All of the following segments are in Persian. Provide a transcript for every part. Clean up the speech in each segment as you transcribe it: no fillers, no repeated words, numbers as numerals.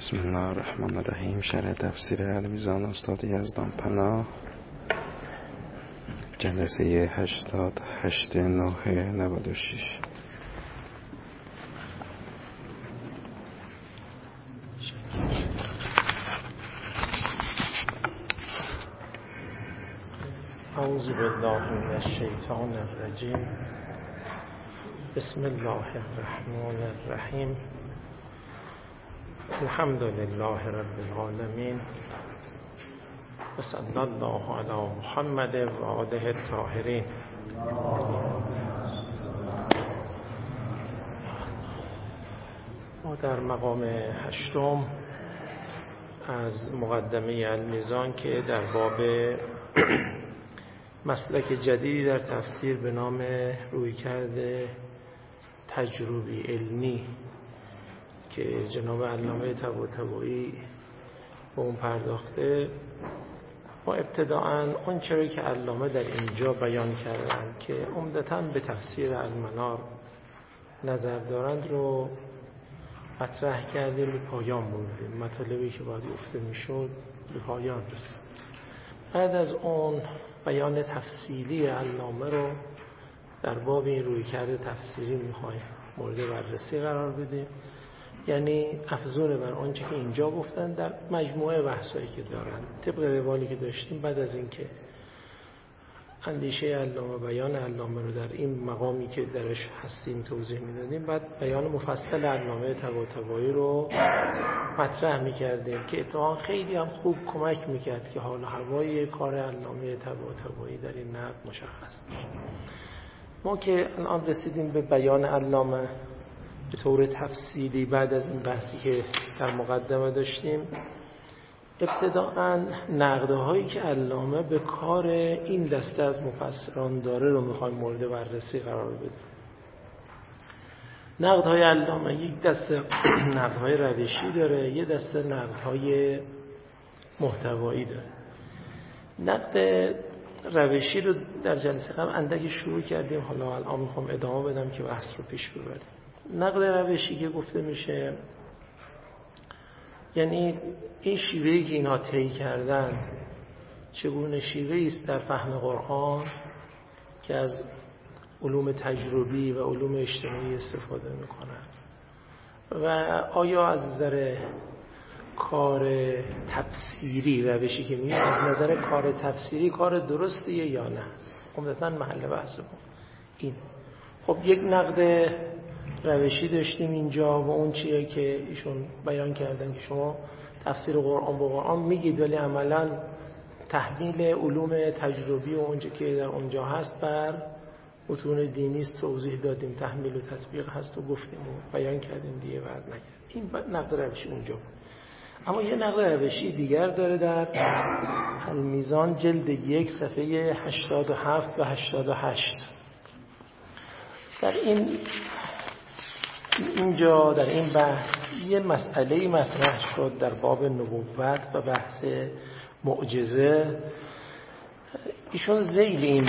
بسم الله الرحمن الرحیم. شرح تفسیر المیزان استاد یزدان پناه، جلسه 88/9/96. اعوذ بالله من الشیطان الرجیم. بسم الله الرحمن الرحیم. الحمد لله رب العالمین و صلی الله علی محمد و آله الطاهرین. ما در مقام 8 از مقدمه المیزان که در باب مسلک جدیدی در تفسیر به نام رویکرد تجربی علمی که جناب علامه طباطبایی به اون پرداخته، ما ابتداءً اون چیزی که علامه در اینجا بیان کردن که عمدتاً به تفسیر المنار نظر دارند رو مطرح کردیم، به پایان بردیم. مطالبی که باید گفته میشد به پایان رسید. بعد از اون بیان تفصیلی علامه رو در باب این رویکرد تفسیری میخوایم مورد بررسی قرار بدیم، یعنی افزون بر آنچه که اینجا گفتن در مجموعه بحثایی که دارن. طبق روالی که داشتیم، بعد از اینکه اندیشه علامه، بیان علامه رو در این مقامی که درش هستیم توضیح میدادیم، بعد بیان مفصل علامه طباطبایی رو مطرح میکردیم که اتفاقا خیلی هم خوب کمک میکرد که حال و هوای کار علامه طباطبایی در این نقد مشخص بشه. ما که الان رسیدیم به بیان علامه به طور تفصیلی بعد از این بحثی که در مقدمه داشتیم، ابتداءً نقدهایی که علامه به کار این دسته از مفسران داره رو میخوایم مورد بررسی قرار بدیم. نقدهای علامه یک دسته نقدهای روشی داره، یک دسته نقدهای محتوایی داره. نقد روشی رو در جلسه قبل اندکی شروع کردیم، حالا الان میخوام ادامه بدم که بحث رو پیش ببریم. نقد روشی که گفته میشه، یعنی این شیوهی که اینها طی کردن چگونه شیوهی است در فهم قرآن که از علوم تجربی و علوم اجتماعی استفاده میکنن و آیا از نظر کار تفسیری روشی که میگه از نظر کار تفسیری کار درستیه یا نه. عمدتاً محل بحث این. خب یک نقد روشی داشتیم اینجا و اون چیه که ایشون بیان کردن که شما تفسیر قرآن با قرآن میگید ولی عملاً تحمیل علوم تجربی و اونجا که در اونجا هست بر متون دینی است. توضیح دادیم تحمیل و تطبیق هست و گفتیم و بیان کردیم دیگه بعد نکرد. این نقد روشی اونجا بود. اما یه نقد روشی دیگر داره در المیزان جلد 1 صفحه 87 و 88. در اینجا در این بحث یه مسئله مطرح شد در باب نبوت و بحث معجزه. ایشون ذیل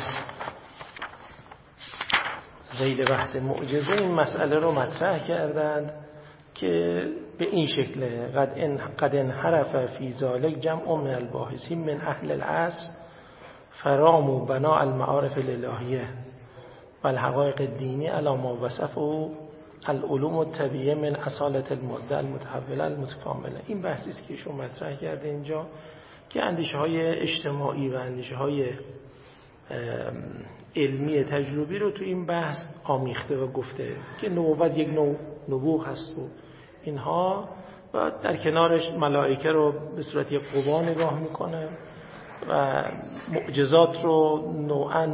بحث معجزه این مسئله رو مطرح کردند که به این شکله: قد انحرف فی ذلک جمع من الباحثین من اهل العصر فراموا بناء المعارف الالهیه و الحقائق الدینی علی ما وصفه العلوم الطبیعیه من اصالة الماده المتحوله المتکامله. این بحثی است که ایشون مطرح کرده اینجا که اندیشه‌های اجتماعی و اندیشه‌های علمی تجربی رو تو این بحث آمیخته و گفته که نبوت یک نوع نبوغ هست و اینها، و در کنارش ملائکه رو به صورت یک قوا نگاه میکنه و معجزات رو نوعاً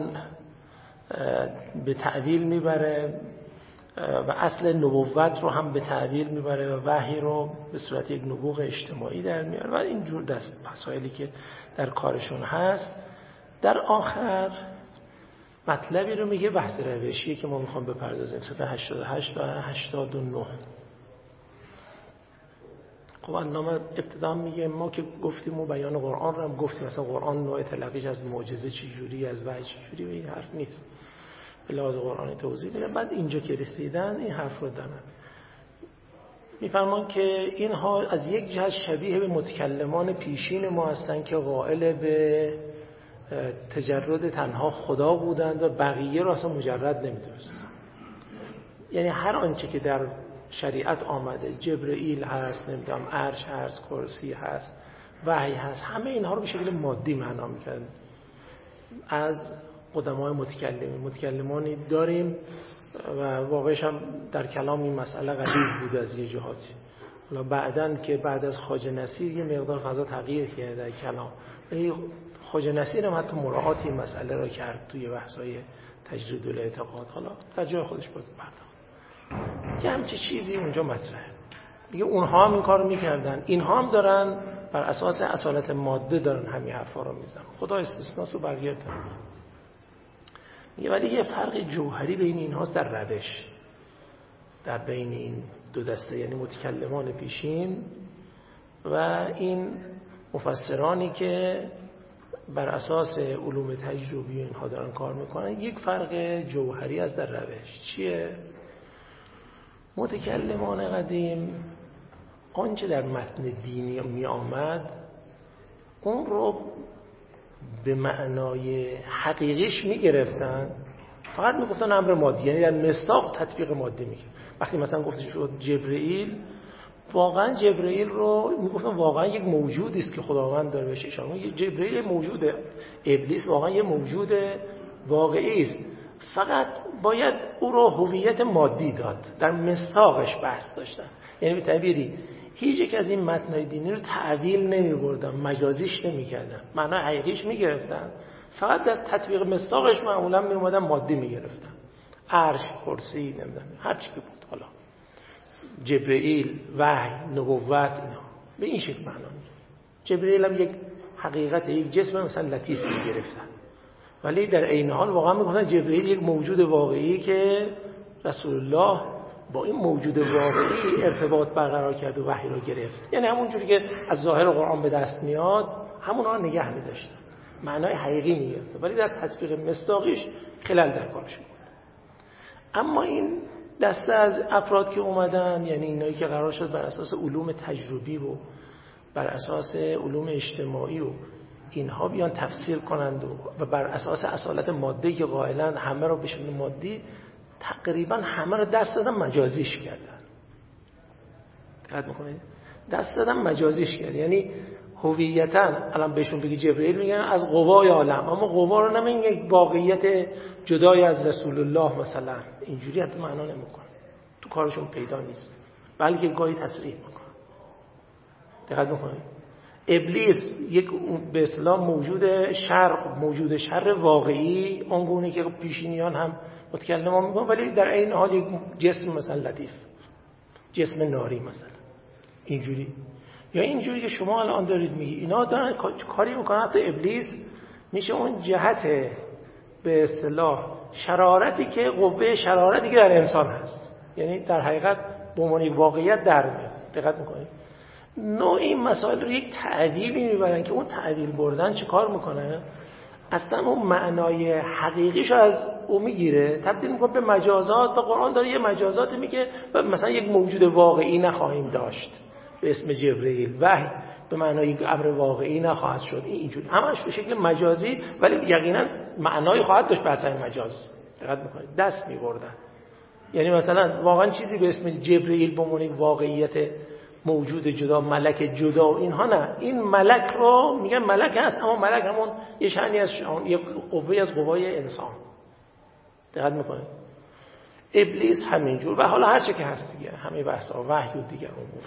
به تعویل میبره و اصل نبوت رو هم به تعویل میبره و وحی رو به صورت یک نبوغ اجتماعی در میاره و اینجور دست مسائلی که در کارشون هست. در آخر مطلبی رو میگه بحث روشی که ما میخوام بپردازیم، صفحه 88 و 89. خب علامه ابتدا میگه ما که گفتیم و بیان قرآن رو هم گفتیم، مثلا قرآن نوع تلقیش از معجزه چجوری، از وحی چجوری، و این حرف نیست. به لحاظ قرآنی توضیح میدن. بعد اینجا که رسیدن این حرف رو دارن. میفرمان که اینها از یک جهت شبیه به متکلمان پیشین ما هستند که قائل به تجرد تنها خدا بودند و بقیه را اصلا مجرد نمیدونستند. یعنی هر آنچه که در شریعت آمده، جبرئیل هست، نمیدونم عرش هست، کرسی هست، وحی هست، همه اینها رو به شکل مادی معنا میکنن. از قدمای متکلمانی داریم و واقعش هم در کلام این مسئله غلیظ بود از یه جهاتی. حالا بعدن که بعد از خواجه نصیر یه مقدار فضا تغییر کرده در کلام، ولی خواجه نصیر هم حتی مراعات این مسئله را کرد توی بحث‌های تجرید الاعتقاد. حالا در جای خودش بود پرداخت که همچه چیزی اونجا مطرحه. دیگه اونها هم این کار میکردن، اینها هم دارن بر اساس اصالت ماده دارن همین حرفا رو میزنن. خدا استثناس رو برگردن. ولی یه فرق جوهری بین اینهاست در روش، در بین این دو دسته، یعنی متکلمان پیشین و این مفسرانی که بر اساس علوم تجربی اینها دارن کار میکنن. یک فرق جوهری از در روش چیه؟ متکلمان قدیم آنچه در متن دینی می آمد اون رو به معنای حقیقیش می گرفتن، فقط می گفتن امر مادی، یعنی در مصداق تطبیق مادی می کرد. وقتی مثلا گفته شد جبرئیل، واقعا جبرئیل رو می گفتن واقعا یک موجودی است که خداوند داره بهش اشاره می‌کنه. جبرئیل موجوده، ابلیس واقعا یک موجود واقعی است، فقط باید او رو هویت مادی داد. در مصداقش بحث داشتن، یعنی به تعبیری هیچ یک از این متن‌های دینی رو تعویل نمی‌بردن، مجازیش نمی‌کردن، معنای حقیقیش می‌گرفتن، فقط در تطبیق مصداقش معمولا می‌اومدن مادی می‌گرفتن. عرش، کرسی، نمیدونم هر چی که بود، حالا جبرئیل، وحی، نبوت، اینا به این شکل معنا می‌گیره. جبرئیل هم یک حقیقت، یک جسم مثلا لطیف می‌گرفتن، ولی در عین حال واقعا میگفتن جبرئیل یک موجود واقعی که رسول الله با این موجود واقعی ارتباط برقرار کرد و وحی رو گرفت. یعنی همون جوری که از ظاهر قرآن به دست میاد همونها رو نگه می‌داشتن، معنای حقیقی می‌گرفت، ولی در تطبیق مصداقیش خلل در کارش بود. اما این دسته از افراد که اومدن، یعنی اینایی که قرار شد بر اساس علوم تجربی و بر اساس علوم اجتماعی و اینها بیان تفسیر کنند و بر اساس اصالت ماده که قائلن همه رو به شکل مادی، تقریبا همه رو دست دادن مجازیش کردن. دقت می‌کنید؟ دست دادن مجازیش کردن، یعنی هویتاً الان بهشون بگی جبرئیل میگن از قوای عالم، اما قوا رو نمیگن یک واقعیت جدای از رسول الله مثلا، اینجوری حتی معنا نمی‌کنه، تو کارشون پیدا نیست، بلکه گاهی تصریح می‌کنه. دقت می‌کنید؟ ابلیس یک به اصطلاح موجود شر واقعی، آنگونه که پیشینیان هم متکلمان میگن، ولی در این حال یک جسم مثلا لطیف، جسم ناری مثلا، اینجوری. یا اینجوری که شما الان دارید میگی اینا دارن کاری میکنن، حتی ابلیس میشه اون جهت به اصطلاح شرارتی که قوه شرارتی که در انسان هست، یعنی در حقیقت به عنوان واقعیت در میاد. دقت میکنید؟ نوع این مسائل رو یک تعدیلی میبرن که اون تعدیل بردن چه کار میکنه؟ اصلا اون معنای حقیقیشو از او میگیره، تبدیل میکنه به مجازات. و قرآن داره یه مجازاتی میگه مثلا یک موجود واقعی نخواهیم داشت به اسم جبرئیل، وحی به معنای یک امر واقعی نخواهد شد، اینجوری همش به شکل مجازی، ولی یقینا معنای خواهد داشت به اثر مجاز. دقت میکنید؟ دست میبردن، یعنی مثلا واقعا چیزی به اسم جبرئیل به عنوان واقعیت موجود جدا، ملک جدا و اینها نه، این ملک رو میگن ملک هست، اما ملک همون یه شأنی از یه قوه از قوای انسان. دقت میکنید؟ ابلیس همینجور، و حالا هر چه که هست دیگه، همه بحثا وحی و دیگر امور.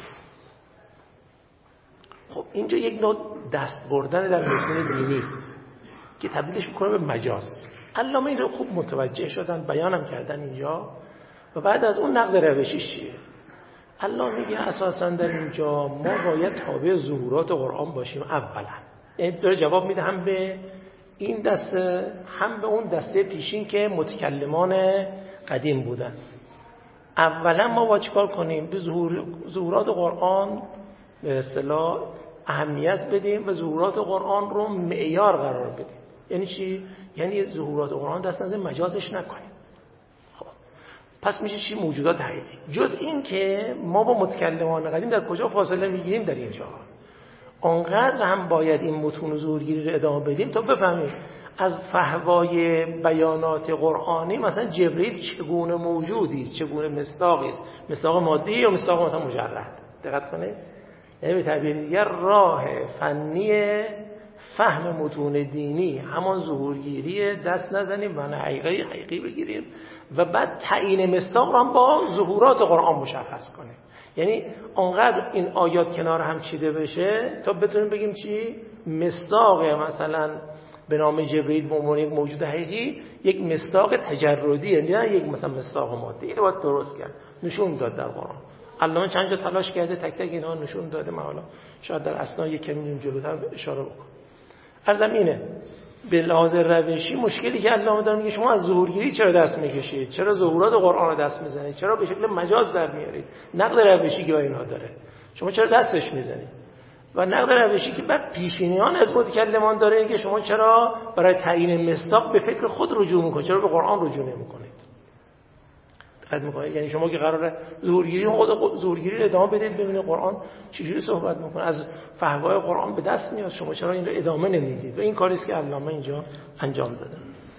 خب اینجا یک نوع دست بردن در متن دینی است که تبدیلش میکنه به مجاز. علامه این رو خوب متوجه شدن، بیانم کردن اینجا. و بعد از اون نقد روشیش چیه؟ الله میگه اساساً در اینجا ما باید تابع ظهورات قرآن باشیم اولا. یعنی داره جواب میده هم به این دسته هم به اون دسته پیشین که متکلمان قدیم بودن. اولا ما باید چیکار کنیم؟ به ظهورات قرآن به اصطلاح اهمیت بدیم و ظهورات قرآن رو معیار قرار بدیم. یعنی چی؟ یعنی ظهورات قرآن دست نزد مجازش نکنیم. خب پس میشه چی؟ موجودات حقیقی. جز این که ما با متکلمان قدیم در کجا فاصله میگیریم؟ در اینجا آنقدر هم باید این متون ظهورگیری رو ادامه بدیم تا بفهمیم از فحوای بیانات قرآنی مثلا جبرئیل چگونه موجودی است، چگونه مصداقی است، مصداق مادی یا مصداق مثلا مجرد. دقت کنید، یعنی به تعبیر دیگر راه فنی فهم متون دینی همان ظهورگیری، دست نزنیم و حقیقی بگیریم و بعد تعیین مصداق رو هم با ظهورات قرآن مشخص کنیم. یعنی آنقدر این آیات کنار هم چیده بشه تا بتونیم بگیم چی؟ مصداق مثلا به نام جبرئیل به عنوان یک موجود حقیقی یک مصداق تجردیه، نه یک مثلا مصداق مادی. اینو باید درست کرد، نشون داد در قرآن. علامه چند جا تلاش کرده تک تک اینها نشون داده. ما حالا شاید در اسنا یک کمی جلوتر اشاره بکنم. عرضم اینه به لحاظ روشی مشکلی که علامه داره میگه شما از ظهورگیری چرا دست میکشید؟ چرا ظهورات قرآن رو دست میزنید؟ چرا به شکل مجاز در میارید؟ نقد روشی که با اینها داره شما چرا دستش میزنید؟ و نقد روشی که بعد پیشینیان از متکلمان داره اینه که شما چرا برای تعیین مصداق به فکر خود رجوع میکنید؟ چرا به قرآن رجوع نمیکنید؟ دقت میکنید؟ یعنی شما که قراره ظهورگیری رو ادامه بدید ببینید قرآن چجوری صحبت میکنه، از فحوای قرآن به دست میاد، شما چرا این رو ادامه نمیدید؟ و این کاری است که علامه اینجا انجام داده.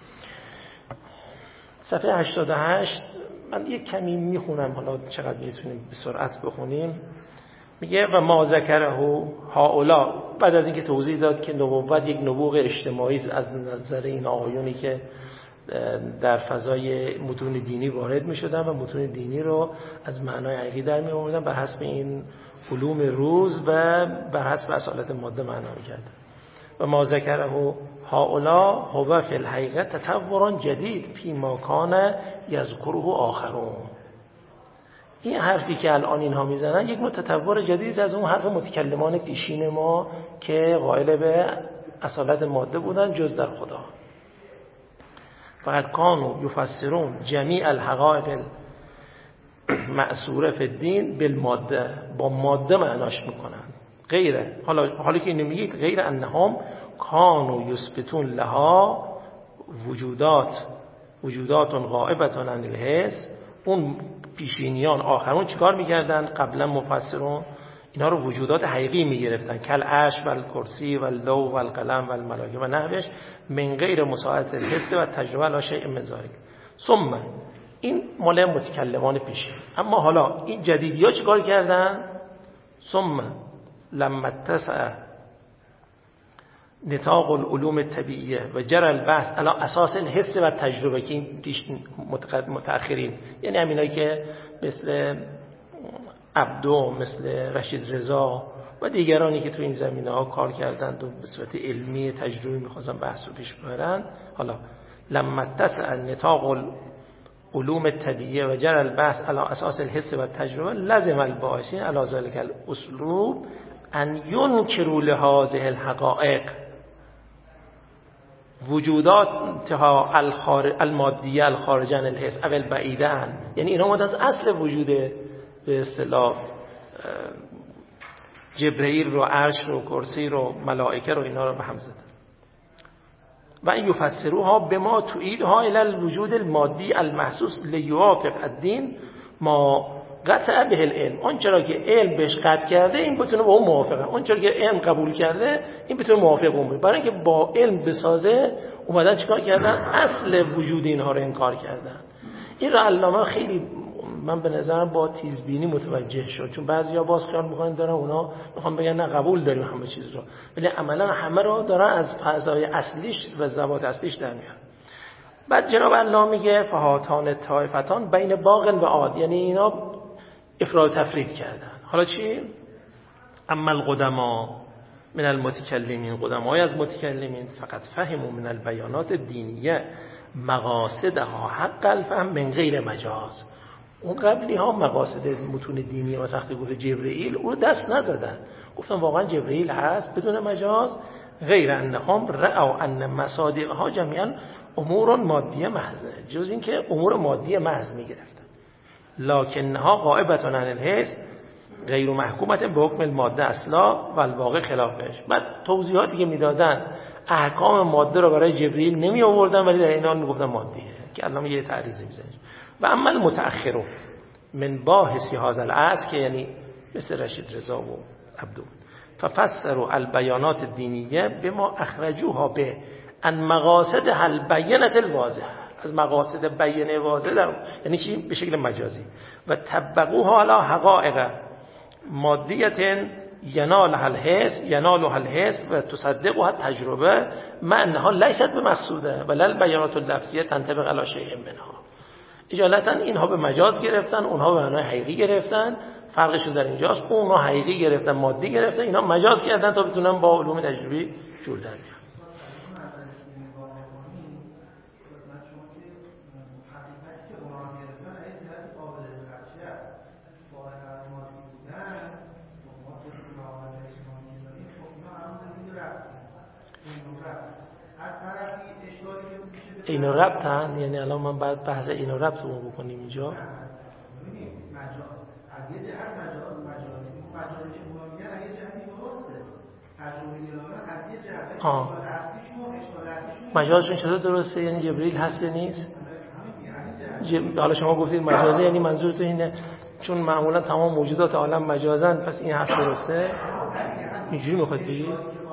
صفحه 88 من یک کمی میخونم، حالا چقدر میتونیم به سرعت بخونیم. میگه و ما ذکره هؤلاء، بعد از اینکه توضیح داد که نبوت یک نبوغ اجتماعی از نظر این آقایونی که در فضای متون دینی وارد میشدن و متون دینی رو از معنای حقیقی در می آوردن بر حسب این علوم روز و بر حسب اصالت ماده معنا میکردن. و ما ذکره هؤلاء هو فی الحقیقت تطور جدید فی ما کان یذکره آخرون. این حرفی که الان اینها میزنن یک تطور جدید از اون حرف متکلمان پیشین ما که قائل به اصالت ماده بودن جز در خدا. فقط کانوا یفسرون جمیع الحقائق المأثوره فی الدین بالماده، با ماده معناش میکنن. غیره حالا که اینو میگه غیر انهم کانوا یثبتون لها وجودات غائبه عن الحس. اون پیشینیان آخرون چیکار میکردن؟ قبلا مفسرون اینا رو وجودات حقیقی میگرفتن، کل عرش و الکرسی و اللوح و القلم و الملائکه و نحوش، من غیر مساعدت الحس و تجربه لا شیء من ذلک. ثم این مال متکلمان پیشین. اما حالا این جدیدیا چیکار کردن؟ ثم لما اتسع نطاق العلوم الطبیعیه و جرى البحث علی اساس الحس و تجربه، که این پیش متأخرین یعنی همینایی که مثل عبدو، مثل رشید رضا و دیگرانی که تو این زمینه‌ها کار کردند و به صورت علمی تجربی می‌خواستن بحث رو پیش ببرن. حالا لما اتسع نطاق العلوم الطبیعیه و جرى البحث علی اساس الحس و تجربه لزم الباحثین علی ذلك الاسلوب ان ينكروا لهذه الحقائق وجودات المادیه الخارجه عن الحس اول بعیدن. یعنی اینا اومدن از اصل وجود به اصطلاح جبرئیل رو، عرش رو، کرسی رو، ملائکه رو، اینا رو به هم زدن. و این یفسروها بما تعیدها الی الوجود المادی المحسوس لیوافق الدین ما قطع به العلم. اون چرا که علم بهش قطع کرده این بتونه با اون موافقه، اون چرا که علم قبول کرده این بتونه موافق اون باشه. برای اینکه با علم بسازه اومدن چیکار کردن؟ اصل وجود اینها رو انکار کردن. این رو علامه خیلی من به نظرم با تیزبینی متوجه شد، چون بعضیا باز خیال می‌کنن دارن اونا میخوان بگن نه قبول داریم همه چیز رو، ولی عملا همه رو دارن از فضای اصلیش و ذوات اصلیش در میارن. بعد جناب علامه میگه فهاتان طائفتان بین باغ و عاد، یعنی اینا افراد تفرید کردن. حالا چی؟ اما القدما من المتکلمین، قدمای از متکلمین فقط فهموا من البیانات الدینیه مقاصدها حق الفهم من غیر مجاز. اون قبلی ها مقاصد متون دینی و وقتی گفت جبرئیل اون دست نزدن، گفتن واقعا جبرئیل هست بدون مجاز. غیر انهم رأوا ان مصادیقها جميعا امور مادیه محضه، جز این که امور مادی محض میگرفتن. لکنها غائبه عن الحس غیر محکومه به حکم الماده اصلا و الواقع خلافش. بعد توضیحاتی که میدادن احکام ماده رو برای جبرئیل نمی آوردن ولی در این حال میگفتن مادیه. که الان یه تعریضی میزنه. و اما المتأخرون من باحثی هذا العصر که یعنی مثل رشید رضا و عبدو ففسروا البیانات الدینیه بما اخرجوها به ان مقاصد البینه الواضحه، از مقاصد بیانه واضح در یعنی چی؟ به شکل مجازی. و طبقوها علی حقائق مادیه ینالها الحس و تصدقها التجربه مع انها لیست بمقصوده ولا البیانات اللفظیه تنطبق علی شیء منها. اجالتا اینها به مجاز گرفتن، اونها به معنای حقیقی گرفتن. فرقشون در اینجاست، اونها حقیقی گرفتن، مادی گرفتن، اینا مجاز کردن تا بتونن با علوم تجربی جور در بیان. اینو ربطن، یعنی الان من باید بحث اینو ربط رو بکنیم اینجا. از یه جهت مجازی که اونا میگن از یه جهتی درسته، تجربه گرانه از یه جهت اشکال اصلیشون مجازشون چطور درسته؟ یعنی جبرئیل هست یا نیست؟ حالا شما گفتید مجازه، یعنی منظورتون اینه چون معمولا تمام موجودات عالم مجازن پس این حرف درسته؟ اینجوری میخواد بگید؟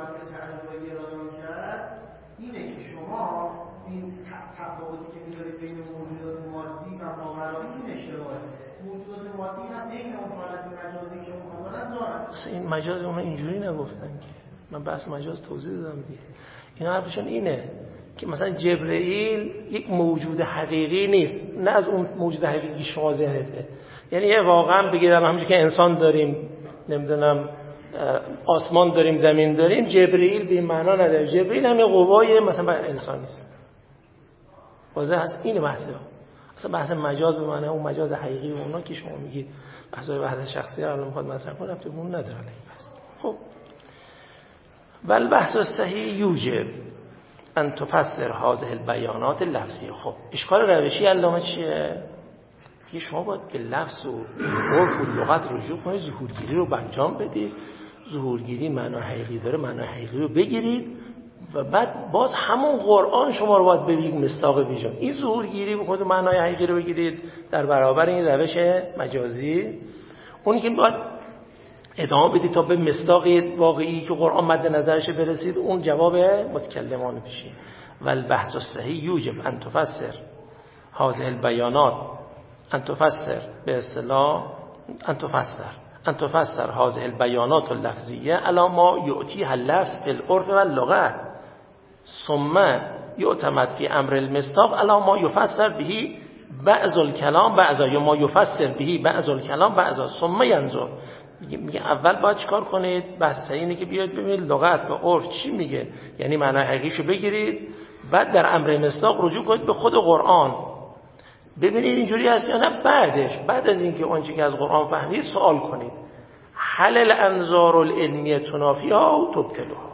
این مجاز اونا اینجوری نگفتن که من بحث مجاز توضیح دادم دیگه. اینا حرفشون اینه که مثلا جبرئیل یک موجود حقیقی نیست، نه از اون موجود حقیقی شما ذهنته. یعنی یه واقعا بگید همونجوری که انسان داریم، نمیدونم آسمان داریم، زمین داریم، جبرئیل به این معنا نداره. جبرئیل هم یه قوای مثلا برای انسان نیست. واضح هست این بحثه. اصلا بحث مجاز به معنی اون مجاز حقیقی و اونا که شما میگید بحث وحدت شخصیه الان میخواد مطرح کنه تو اون نداره این بحث. خب بل بحث صحیح یوجب ان تفسر هذه البیانات اللفظیه. خب اشکال روشی علامه چیه؟ که شما باید به لفظ و عرف و لغت رجوع کنید، ظهورگیری رو انجام بدید. ظهورگیری معنی حقیقی داره، معنی حقیقی رو بگیرید و بعد باز همون قرآن شما رو باید ببینید مصداق بیجان. این ظهورگیری بکنید معنای حقیقی رو بگیرید در برابر این روش مجازی. اونی که باید ادامه بدید تا به مصداق واقعی که قرآن مد نظرش برسید، اون جواب متکلمان بشید. والبحث الصحیح یوجب ان تفسر هذه البیانات، ان تفسر به اصطلاح ان تفسر هذه البیانات اللفظیه علی ما یعطیها اللفظ فی العرف واللغت ثم یعتمد فی امر المصداق علی ما یفسر به بعض الکلام بعضا، یا ما یفسر به بعض الکلام بعضا ثم ینظر. میگه اول باید چیکار کنید؟ بحث اینه که بیاید ببینید لغت و عرف چی میگه، یعنی معنی حقیقیشو بگیرید، بعد در امر مصداق رجوع کنید به خود قرآن ببینید اینجوری هست یا نه. بعد از اینکه اون چیزی که از قرآن فهمید سوال کنید هل الانظار العلمیه تنافیها و تبطلها،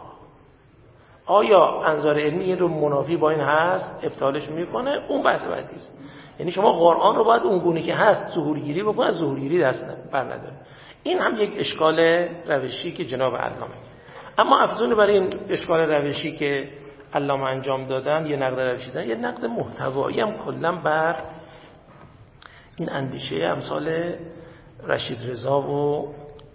آیا انظار علمی رو منافی با این هست ابطالش میکنه؟ اون بحث بعدی است. یعنی شما قرآن رو باید اون گونه که هست ظهورگیری بکنید، از ظهورگیری دست بر نداره. این هم یک اشکال روشی که جناب علامه. اما افزون برای این اشکال روشی که علامه انجام دادن، یه نقد روشی دادن، یه نقد محتوایی هم کلا بر این اندیشه امثال رشید رضا و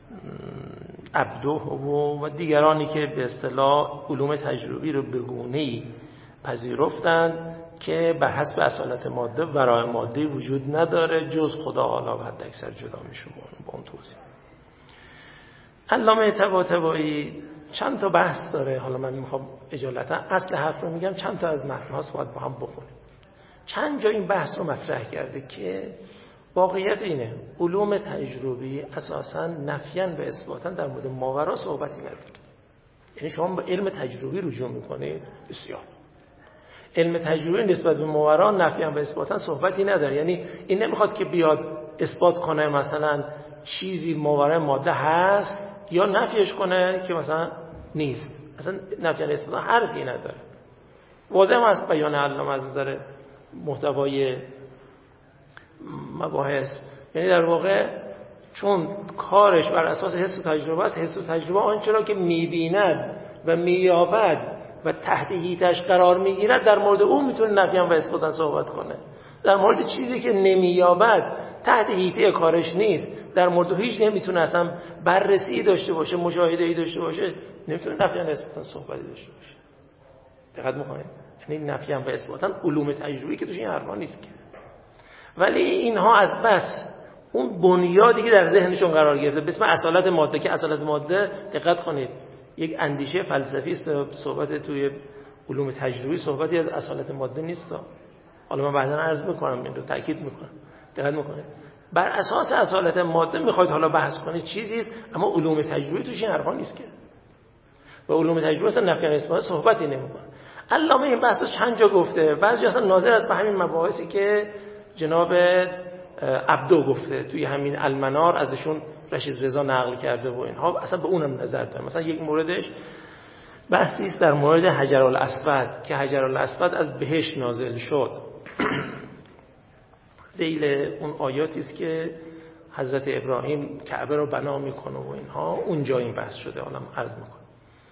عبدو و دیگرانی که به اصطلاح علوم تجربی رو به گونه‌ای پذیرفتند که بر حسب اصالت ماده ورای ماده وجود نداره جز خدا، حالا و حد اکثر جدا میشه با اون توضیح. علامه طباطبایی چند تا بحث داره، حالا من میخوام اجالتا اصل حرف رو میگم، چند تا از متن‌هاست باید با هم بخونیم. چند جا این بحث رو مطرح کرده که واقعیت اینه علوم تجربی اساساً نفیاً و اثباتاً در مورد ماورا صحبتی نداره. یعنی شما به علم تجربی رجوع میکنید، بسیار علم تجربی نسبت به ماورا نفیاً و اثباتاً صحبتی نداره. یعنی این نمیخواد که بیاد اثبات کنه مثلا چیزی ماورای ماده هست یا نفیش کنه که مثلا نیست. اصلا نفی و اثبات حرفی نداره. واضح است بیان علامه از نظر محتوای مباحث. یعنی در واقع چون کارش بر اساس حس و تجربه است، حس و تجربه آنچه را که می‌بیند و می‌یابد و تحت هیتش قرار میگیرد، در مورد اون میتونه نفیاً و اثباتاً صحبت کنه. در مورد چیزی که نمییابد، تحت هیته کارش نیست، در مورد هیچ نمیتونه اصلا بررسی داشته باشه، مشاهده‌ای داشته باشه، نمیتونه نفیاً و اثباتاً صحبتی داشته باشه. دقت میکنه؟ یعنی نفیاً و اثباتاً علوم تجربی که توش این حرفا نیست که. ولی اینها از بس اون بنیادی که در ذهنشون قرار گرفته به اسم اصالت ماده، که اصالت ماده دقت کنید یک اندیشه فلسفی است، صحبت توی علوم تجربی صحبتی از اصالت ماده نیست. حالا من بعداً عرض میکنم، این رو تاکید میکنم. دقت میکنید بر اساس اصالت ماده میخواید حالا بحث کنید چیزی است، اما علوم تجربی توش این حرفا نیست که. و علوم تجربی اصلا نفی و اثبات صحبتی نمیکنه. علامه این بحثو چند جا گفته، بعضی اصلا ناظر است به همین مباحثی که جناب عبدو گفته توی همین المنار، ازشون رشید رضا نقل کرده و اینها، اصلا به اونم نظر داره. مثلا یک موردش بحثی است در مورد حجرالاسود که حجرالاسود از بهشت نازل شد. ذیل اون آیاتی است که حضرت ابراهیم کعبه رو بنا میکنه و اینها، اونجا این بحث شده. حالا عرض میکنم.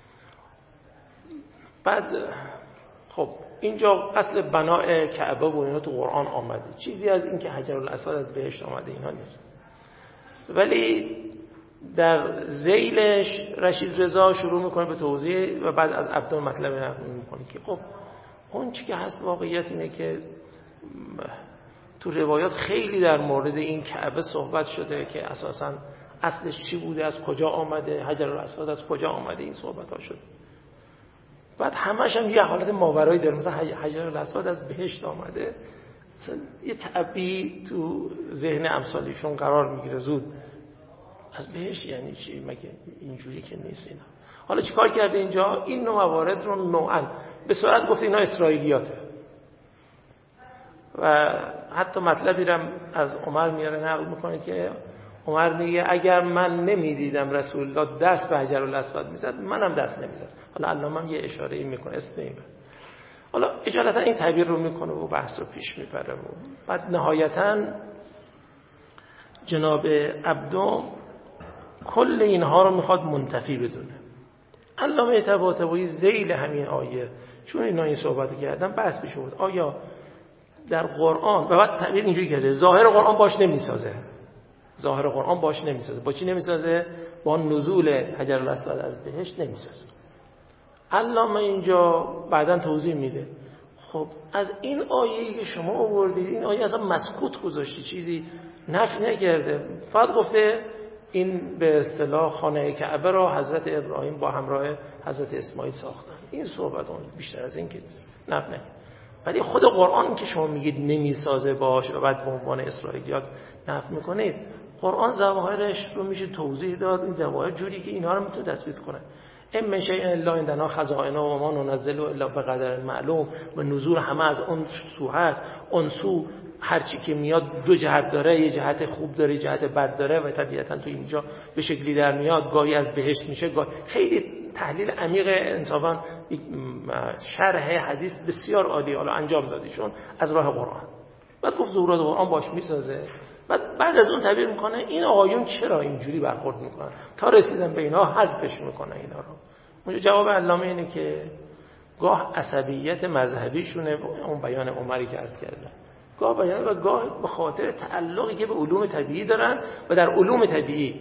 بعد خب اینجا اصل بناء کعبه و اینا تو قرآن آمده، چیزی از این که حجرالاسود از بهشت آمده اینا نیست. ولی در ذیلش رشید رضا شروع میکنه به توضیح و بعد از عبدو مطلب نقل میکنه که خب اون چی که هست واقعیت اینه که تو روایات خیلی در مورد این کعبه صحبت شده که اساساً اصلش چی بوده، از کجا آمده، حجرالاسود از کجا آمده، این صحبت ها شد. بعد همش هم یه حالت ماورایی داره، مثلا حجرالاسود از بهشت آمده، مثلا یه تعبی تو ذهن امثالیشون قرار میگیره زود. از بهشت یعنی چی؟ مگه اینجوری که نیست اینا. حالا چیکار کرده اینجا؟ این نوع موارد رو نوعاً به صورت گفته اینا اسرائیلیاته و حتی مطلبی رو از عمر میاره نقل میکنه که عمر میگه اگر من نمیدیدم رسول الله دست به حجرالاسود میزد، منم دست نمیزد. حالا علامه هم یه اشاره‌ای میکنه اسم این. حالا اجالتا این تعبیر رو میکنه و بحث رو پیش میبره و بعد نهایتاً جناب عبدو کل اینها رو میخواد منتفی بدونه. علامه طباطبایی ذیل همین آیه، چون اینا این صحبت کردن، بحث پیش بود آیا در قرآن، و بعد تعبیر اینجوری کرده ظاهر قرآن باش نمیسازه. ظاهر قرآن باش نمیسازه. با چی نمیسازه؟ با نزول حجرالاسود از بهشت نمیسازه. علامه اینجا بعداً توضیح میده خب از این آیه‌ای که شما آوردید، این آیه اصلا مسکوت گذاشتی، چیزی نفی نکرده، فقط گفته این به اصطلاح خانه کعبه را حضرت ابراهیم با همراه حضرت اسماعیل ساختن. این صحبت اون بیشتر از این که نفی نکرده. ولی خود قرآن که شما میگید نمیسازه باش و بعد به عنوان اسرائیلیات نفی میکنید، قرآن ظواهرش رو میشه توضیح داد. این ظواهر جوری که اینها رو میتونه تثبیت کنه. من شیء الا عندنا خزائنه و ما ننزل الا بقدر معلوم، و نزول همه از اون سو هست. اون سو هرچی که میاد دو جهت داره، یه جهت خوب داره، یه جهت بد داره و طبیعتا تو اینجا به شکلی در میاد، گاهی از بهشت میشه، گاهی خیلی تحلیل عمیق انصافا شرح حدیث بسیار عالی حالا انجام دادیشون از راه قرآن. بعد گفت ظهورات قرآن باش میسازه. بعد از اون تعبیر میکنه این آقایون چرا اینجوری برخورد میکنن، تا رسیدن به اینا حذفش میکنه اینا رو. اونجا جواب علامه اینه که گاه عصبیت مذهبیشونه، اون بیان عمری که عرض کردم، گاه بیان و گاه به خاطر تعلقی که به علوم طبیعی دارن. و در علوم طبیعی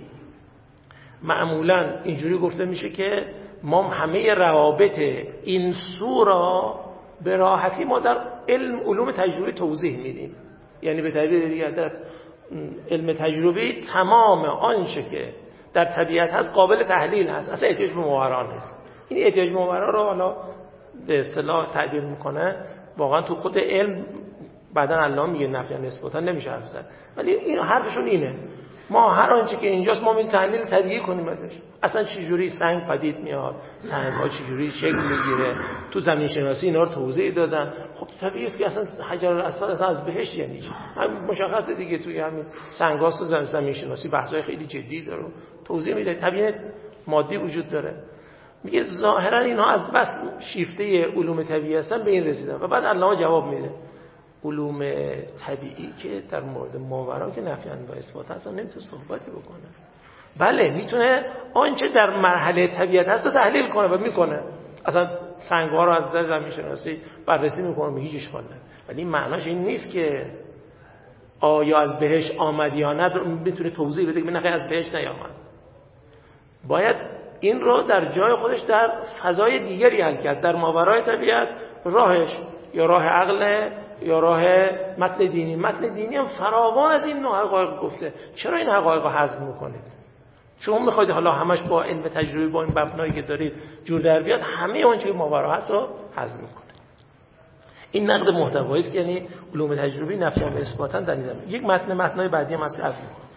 معمولا اینجوری گفته میشه که ما همه روابط این سو را به راحتی ما در علوم تجربی توضیح میدیم. یعنی به تعبیر دیگر در علم تجربی تمام آنچه که در طبیعت هست قابل تحلیل هست، اصلا احتیاج به ماورا نیست. این احتیاج به ماورا رو حالا به اصطلاح تعبیر میکنه واقعا تو خود علم بعداً علامه میگه نفی نسبتا نمیشه حرف زد، ولی این حرفشون اینه ما هر آنچه که اینجاست ما می تحلیل طبیعی کنیم ازش. اصلا چجوری سنگ پدید میاد، سنگ ها چجوری شکل میگیره، تو زمین شناسی اینا رو توضیح دادن. خب طبیعی است که اصلا حجرالاسود اصلا از بهشت یعنی چی، مشخصه دیگه. توی همین سنگ ها تو زمین شناسی بحث‌های خیلی جدی داره توضیح میده، طبیعت مادی وجود داره. میگه ظاهرا اینها از بس شیفته علوم طبیعی هستن به این رسیدن. و بعد علامه جواب میده علوم طبیعی که در مورد ماورا که نفی و اثبات اصلا نمیتونه صحبتی بکنه. بله میتونه آنچه در مرحله طبیعت هست رو تحلیل کنه و میکنه، اصلا سنگ‌ها رو از نظر زمین شناسی بررسی می‌کنه هیچ اشکال نداره. ولی معناش این نیست که آیا از بهشت آمد یا نه رو میتونه توضیح بده که نه از بهشت نیامد. باید این رو در جای خودش در فضای دیگری حل کرد، در ماورای طبیعت. راهش یا راه عقل یا راه متن دینی. متن دینی هم فراوان از این نوع حقایق گفته. چرا این حقایق رو هضم میکنید؟ شما میخواید حالا همش با علم تجربی با این مبنایی که دارید جور در بیاد، همه اون چیزی که ماورا هست رو هضم میکنه. این نقد محتوایی است که یعنی علوم تجربی نفیاً و اثباتاً در این زمینه. یک متنای بعدی هم هست عرض میکنم.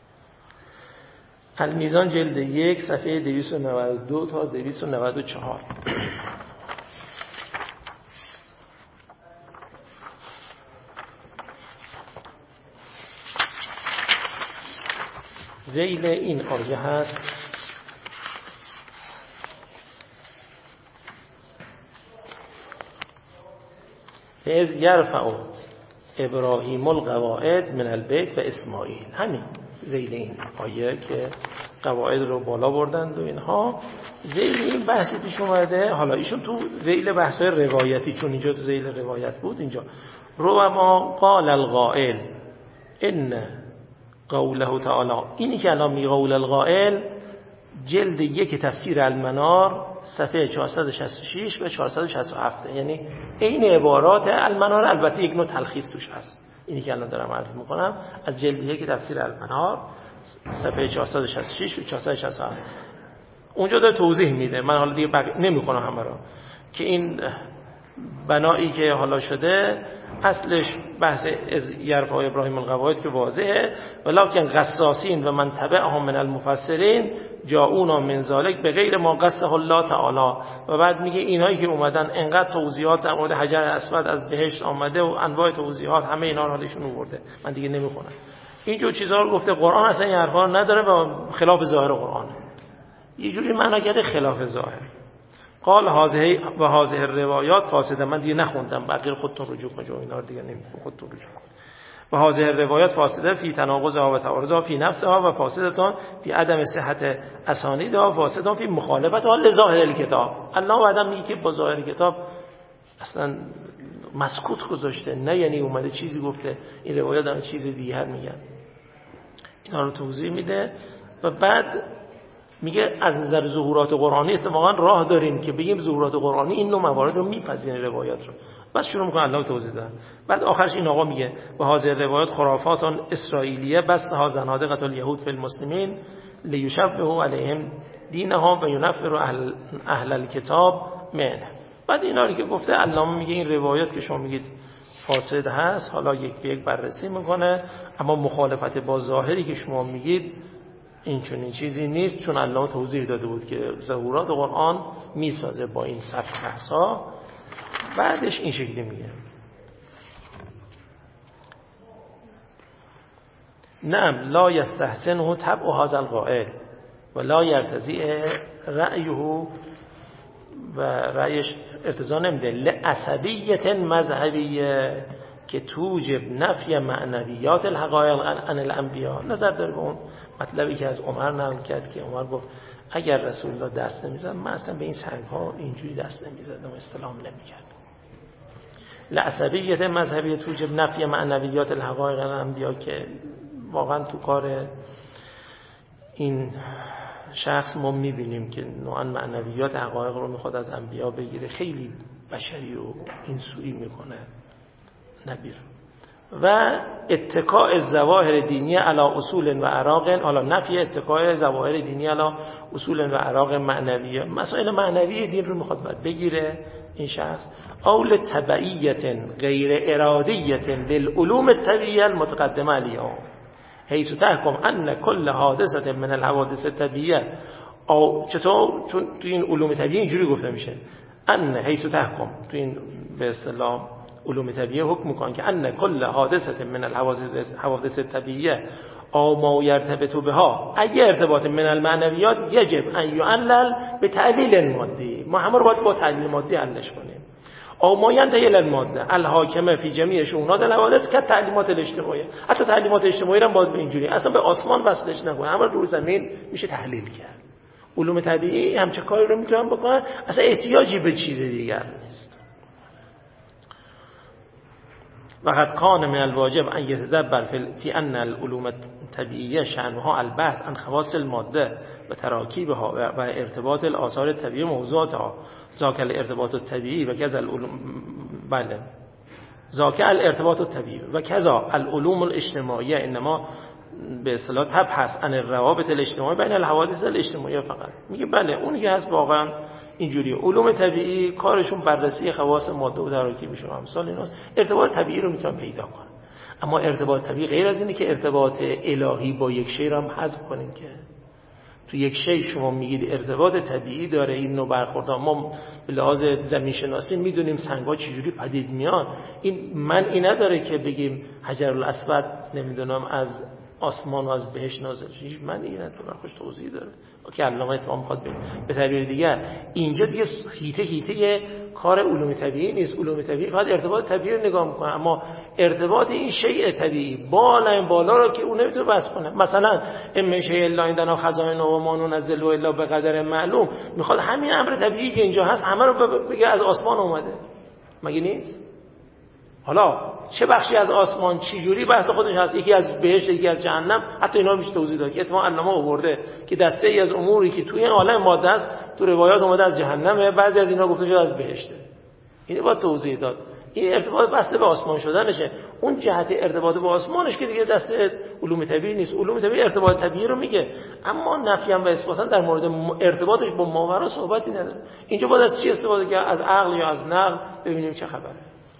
المیزان جلد 1 صفحه 292 تا 294. ذیل این آیه هست از یرفع ابراهیم القواعد من البیت و اسماعیل. همین ذیل این آیه که قواعد رو بالا بردند و اینها. ذیل این بحثی پیش اومده. حالا ایشون تو ذیل بحث‌های روایتی، چون اینجا تو ذیل روایت بود، اینجا ربما قال القائل ان قوله تعالی، اینی که الان می قول القائل جلد 1 تفسیر المنار صفحه 466 و 467، یعنی این عبارات المنار، البته یک نوع تلخیص توش هست. اینی که الان دارم عرض میکنم از جلد 1 تفسیر المنار صفحه 466 و 467. اونجا داره توضیح میده. من حالا دیگه نمیخونم همه رو، که این بنایی که حالا شده اصلش بحث یرفع ابراهیم القواعد که واضحه، ولکن قصاصین و من تبعهم من المفسرین جاءونا من ذلک به غیر ما قصه الله تعالی. و بعد میگه اینایی که اومدن انقدر توضیحات در مورد حجر اسود از بهشت آمده و انواع توضیحات، همه اینا رو حالشون آورده، من دیگه نمیخونم. اینجور چیزا رو گفته. قرآن اصلا این حرفا رو نداره و خلاف ظاهر قرآنه. یه جوری معنا کرده خلاف ظاهر. قال هذه و هذه الروایات فاسده. من دیگه نخوندم، بقیه خودتون رجوع کنید، اینا رو دیگه نمیخونم، خودتون رجوع کنید. و هذه الروایات فاسده فی تناقضها و تعارضها فی نفسها و فاسدتان فی عدم صحت اسانیدها و فاسدتان فی مخالفتها لظاهر الکتاب. الله بعدم میگه که با ظاهر کتاب اصلا مسکوت گذاشته، نه یعنی اومده چیزی گفته این روایات دارن چیز دیگر میگن. اینا رو توضیح میده و بعد میگه از نظر ظهورات قرآنی اتفاقا راه داریم که بگیم ظهورات قرآنی این نوع موارد رو میپذیره روایات رو. بس شروع میکنه الله توضیح دادن. بعد آخرش این آقا میگه و هذه روایات خرافات اسرائیلیه بسها زنادقه الیهود فی المسلمین لیشبهوا علیهم دینهم و ینفروا اهل الکتاب منه. بعد اینا رو که گفته علامه میگه این روایات که شما میگید فاسد هست، حالا یک به یک بررسی میکنه، اما مخالفت با ظاهری که شما میگید این چنین چیزی نیست، چون الله توضیح داده بود که ظهورات قرآن میسازه با این سبک بحثا. بعدش این شکلی میگه نعم لا یستحسنه تبع هذا القائل و لا یرتضی رأیه، و رأیش ارتضا نمیده لعصبیت مذهبیه که توجب نفی معنویات الحقایق عن الانبیاء. نظر داره به اون مطلبی که از عمر نقل کرد که عمر گفت اگر رسول الله دست نمیزد من اصلا به این سنگ ها اینجوری دست نمیزدم و استلام نمیکردم. لعصبیت مذهبی توجب نفی معنویات الحقایق عن الانبیاء، که واقعا تو کار این شخص ما میبینیم که نوعا معنویات حقایق رو میخواد از انبیا بگیره، خیلی بشری و این سوی میکنه نبیر. و اتکاء الظواهر دینی علی اصول و اعراق، حالا نفی اتکاء ظواهر دینی علی اصول و اعراق معنویه، مسائل معنوی دین رو میخواد بگیره این شخص. اول تبعیت غیر ارادیت للعلوم الطبیعیه المتقدمه علیها حیث تحکم ان کل حادثه من الحوادث الطبیعیه، او چطور؟ چون تو این علوم طبیعی اینجوری گفته میشه ان حیث تحکم، تو این به اصطلاح علوم طبیعی حکم میکنن که ان کل حادثه من الحوادث الطبیعیه او ما یرتبط بها اگه ارتباط من المعنویات یجب ان یعلل به تعلیل مادی، ما همه رو باید با تعلیل مادی حلش کنیم. او ما ینتهی الی الماده الحاکمه فی جمیع شؤونات الحوادث که تعلیمات الاجتماعی. حتی تعلیمات اجتماعی هم باید به اینجوری اصلا به آسمان وصلش نکنه، همه رو زمین میشه تحلیل کرد. علوم طبیعی همچه کاری رو میتونن بکنن، اصلا احتیاجی به چیز دیگر نیست. وقد کان من الواجب ان یتدبر فی ان العلوم الطبیعیه شأنها البحث عن خواص الماده و تراکیبها و ارتباط الآثار الطبیعی موضوعاتها ذاک الارتباط الطبیعی و کذا العلوم ذاک الارتباط الطبیعی و کذا العلوم الاجتماعیه انما به اصطلاح تبحث عن الروابط الاجتماعی بین الحوادث الاجتماعیه فقط. میگه بله اونی که هست واقعا اینجوریه. علوم طبیعی کارشون بررسی خواص ماده و تراکیبشون امثال ایناست، ارتباط طبیعی رو میتونن پیدا کنن. اما ارتباط طبیعی غیر از اینه که ارتباط الهی با یک شی رو هم حذف کنیم که تو یک شی شما میگید ارتباط طبیعی داره این نوع برخورد. ما به لحاظ زمین شناسی میدونیم سنگ‌ها چجوری پدید میان، این معنی نداره که بگیم حجرالاسود نمیدونم از آسمان و از بهشت نازل شده، هیچ معنی نداره، خوش توضیح داره که علامه اتمام میخواد بگه. به تعبیر دیگر اینجا دیگه هیته کار علوم طبیعی نیست. علوم طبیعی فقط ارتباط طبیعی رو نگاه میکنه، اما ارتباط این شیء طبیعی بالا رو که اون نمیتونه بحث کنه. مثلا ام شیء الا عندنا خزائن و ما ننزل الا به قدر معلوم، میخواد همین امر طبیعی که اینجا هست همه رو بگه از آسمان اومده، مگه نیست؟ حالا چه بخشی از آسمان چی جوری بحث خودش هست، یکی از بهشت یکی از جهنم، حتی اینا رو میشه توضیح داد که اتفاقا علامه آورده که دسته ای از اموری که توی این عالم ماده است تو روایات اومده از جهنمه، بعضی از اینا گفته شده از بهشته. اینو باید توضیح داد. این ارتباط بسته به آسمان شدنشه. اون جهت ارتباط با آسمانش که دیگه دسته علوم طبیعی نیست. علوم طبیعی ارتباط طبیعی رو میگه، اما نفی و اثبات در مورد ارتباطش با ماورا صحبتی نداره. اینجا باید از چی استفاده کرد؟ از عقل یا از نقل ببینیم چه خبره.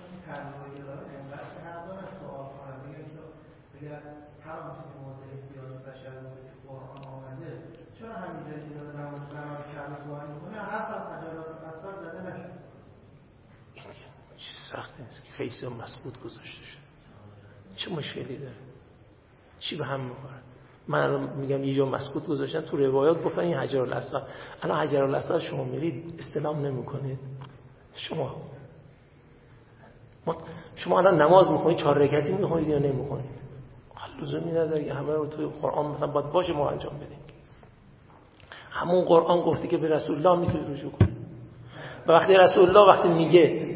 سخت نیست که فیض مسعود گذاشته شد، چه مشکلی داره؟ چی به هم میخوره؟ من میگم یه جا مسعود گذاشتن، تو روایات گفتن این حجرالاسود. الان حجرالاسود شما میرید استلام نمیکنید؟ شما الان نماز میخونید 4 رکعتی میخونید یا نمیخونید؟ لزومی نداره که همه رو توی قرآن مثلا باید باشه ما انجام بدیم. همون قرآن گفته که به رسول الله میتونید رجوع کنید. و وقتی رسول الله وقتی میگه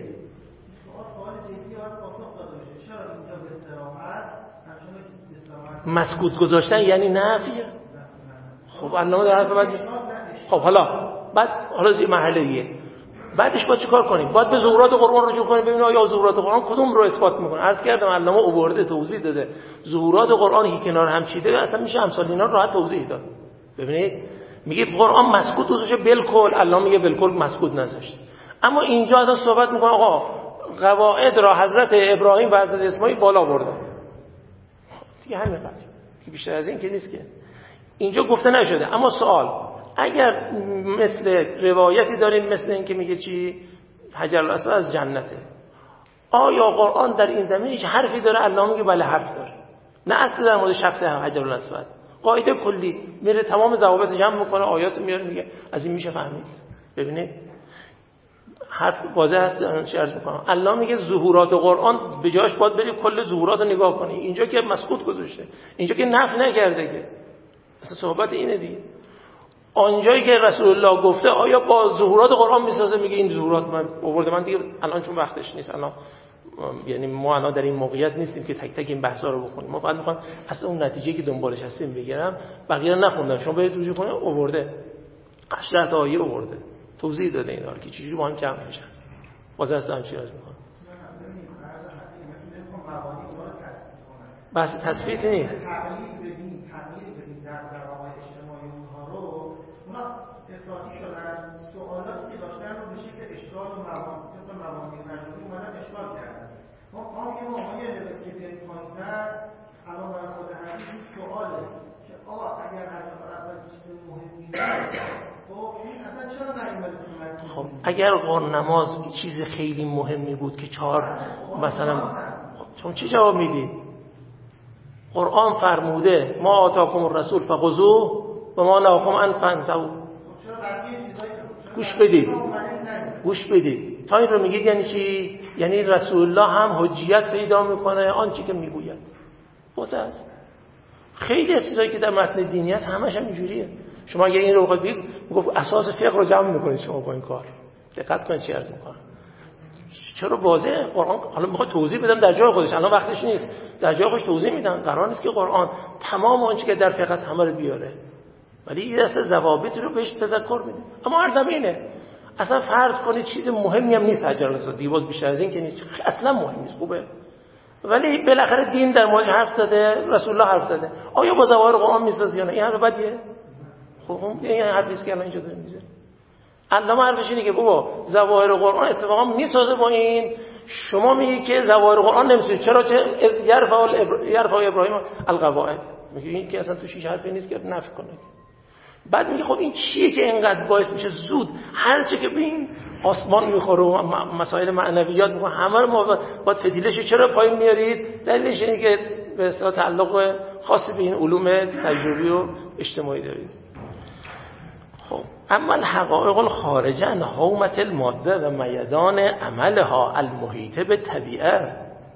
مسکوت گذاشتن یعنی نفیه. خب علامه در حرف بعد خب حالا یه مرحله دیگه بعدش با چی کار کنیم؟ باید به ظهورات قرآن رجوع کنیم ببینیم آیا ظهورات قرآن کدوم رو اثبات میکنه. عرض کردم علامه آورده توضیح داده ظهورات قرآنی که کنار هم چیده اصلا میشه امثال اینا راحت توضیح داد. ببینید میگه قرآن مسکوت گذاشته بالکل، علامه میگه بالکل مسکوت نذاشته. اما اینجا اصلا صحبت میکنه آقا قواعد را حضرت ابراهیم و حضرت اسماعیل بالا بردن. دیگه همین قضیه که بیشتر از این که نیست که اینجا گفته نشده. اما سوال اگر مثل روایتی داریم مثل این که میگه چی حجرالاسود از جنته، آیا قرآن در این زمین هیچ حرفی داره؟ علامه میگه بله حرف داره. نه اصل در مورد شخص حجرالاسود، قاعده کلی میره تمام ضوابط جمع میکنه، آیات میاره میگه از این میشه فهمید. ببینید حرف واضح هست. چه عرض میکنم علامه میگه ظهورات قرآن به جاش باید بری کل ظهورات رو نگاه کنی. اینجا که مسکوت گذاشته، اینجا که نفی نکرده که اصلا صحبت اینه دیگه. آنجایی که رسول الله گفته آیا با ظهورات قرآن میسازه؟ میگه این ظهورات من آورده. من دیگه الان چون وقتش نیست، الان یعنی ما الان در این موقعیت نیستیم که تک تک این بحثا رو بخونیم. ما فقط میخوام اصلا اون نتیجه که دنبالش هستیم بگیرم. بقیه نخوندن، شما برید رجوع کنید. آورده 18 تا آیه آورده توضیح داده اینا رو که چجوری با هم جمع میشن. واسه اصلا چی از میکنه بس تثبیت نیست. افراطی شدن، سوالاتی که داشتن رو به شکل اشکال و موانع مجازی اومدن اشکال کردن. ما آیا که بریم پایین‌تر الان برای خود حدیث سواله که آقا اگر حجرالاسود چیز مهمی نیست، خب این اصلا چرا نمی‌مونه؟ خب اگر نماز چیز خیلی مهمی بود که 4 مثلا شما چی جواب میدید؟ قرآن فرموده ما آتاکم الرسول فخذوه و ما نهاکم عنه فانتهوا. گوش بدید تا این رو میگید یعنی چی؟ یعنی رسول الله هم حجیت پیدا میکنه آنچه که میگوید. واسه است خیلی از چیزایی که در متن دینی هست همش هم اینجوریه. شما اگه این رو بخواید بگید میگفت اساس فقه رو جمع میکنید شما با این کار. دقت کنید چی عرض میکنم. چرا واضحه قرآن. حالا میخوام توضیح بدم در جای خودش، الان وقتش نیست. در جای خودش توضیح میدم. قرار نیست که قرآن تمام آنچه که در فقه است همه رو بیاره، ولی این دسته ضوابط رو بهش تذکر میده. اما عرضم اینه اصلا فرض کنید چیز مهمی هم نیست حجر الاسود دیواز، بیشتر از این که نیست، اصلا مهم نیست، خوبه. ولی بالاخره دین در مورد حرف زده، رسول الله حرف زده، آیا با ظواهر قرآن میسازه یا نه؟ این حرف بدیه. خب این حرفی است که الان اینجا داره میزنه. علامه حرفش اینه که بابا ظواهر قرآن اتفاقا میسازه با این. شما میگی که ظواهر قرآن نمیسازه، چرا؟ چه یرفع ابراهیم القواعد، میگه این که اصلا توش هیچ حرفی نیست که نفی کنه. بعد میگه خب این چیه که اینقدر باعث میشه زود هر چه که به این آسمان میخوره و مسائل معنویات میخوره همه رو ما باید فتیلش چرا پایین میارید؟ دلیلش اینه که به اصطلاح تعلق خاصی به این علوم تجربی و اجتماعی دارید. خب اما الحقائق الخارجه عن حومة الماده و میدان عملها المحیطه به طبیعه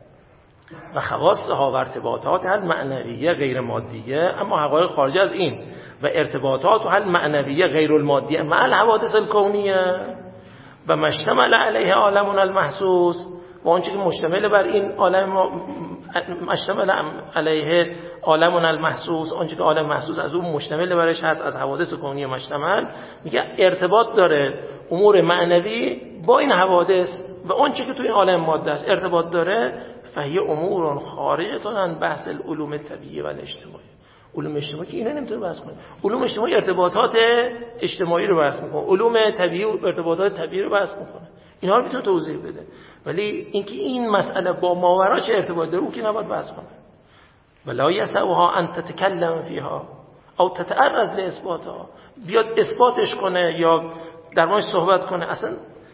و خواصها و ارتباطاتها المعنویه غیر مادیه، اما حقایق خارجه از این و ارتباطاتها المعنویه غیر المادیه مع الحوادث الکونیه و مشتمل علیه عالمنا المحسوس و آنچه که مشتمل بر این عالم مشتمل علیه عالمنا المحسوس، آنچه که عالم محسوس از اون مشتمل برش هست از حوادث کونیه مشتمل، میگه ارتباط داره امور معنوی با این حوادث و آنچه که تو این عالم ماده است ارتباط داره. فهی امور خارجه عن بحث العلوم الطبیعیه و الاجتماعی. علوم اجتماعی که اینا نمیتونه بحث کنه. علوم اجتماعی ارتباطات اجتماعی رو بحث میکنه، علوم طبیعی ارتباطات طبیعی رو بحث میکنه. اینا رو میتونه توضیح بده، ولی اینکه این مسئله با ماورا چه ارتباط داره او که نباید بحث کنه. ولا یسعها ان تتکلم فیها او تتعرض لاثباتها، بیاد اثباتش کنه یا در موردش صحبت کنه، اصلا